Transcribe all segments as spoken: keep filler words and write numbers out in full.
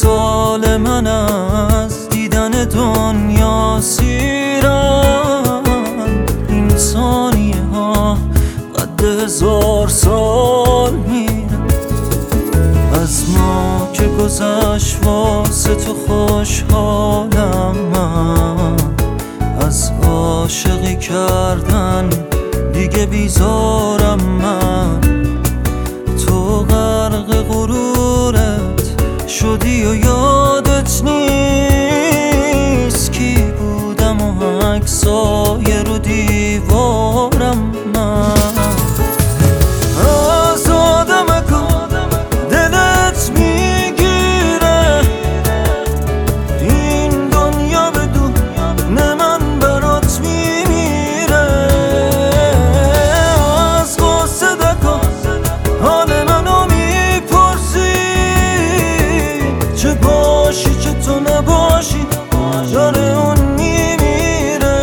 سال من از دیدن دنیا سیرن. این ثانیه ها قد هزار سال میره. از ما که گذشت واسه تو خوشحالم من، از عاشقی کردن دیگه بیزارم من. تو غرق غرورت شدی و یادت نیست کی بودم و عکسای رو دیوارم من. جان اون میمیره.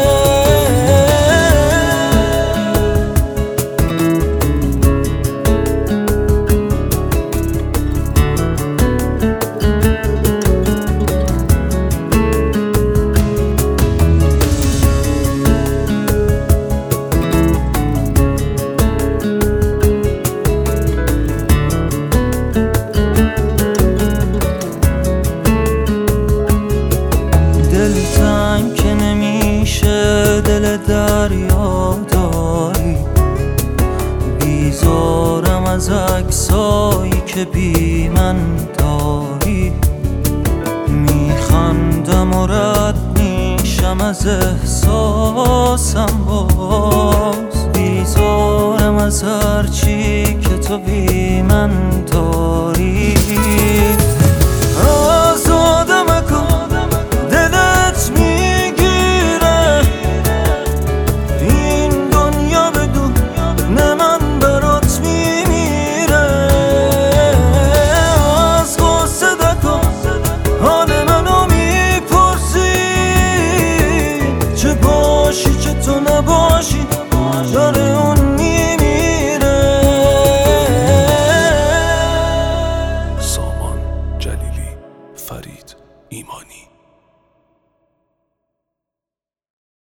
دلتنگ که نمیشه دل دریا داری، بیزارم از عکسایی که بی من داری. میخندم و رد میشم از احساسم، باز بیزارم از هرچی که تو بی من داری. تو نباشی جان اون میمیره. سامان جلیلی، فرید ایمانی.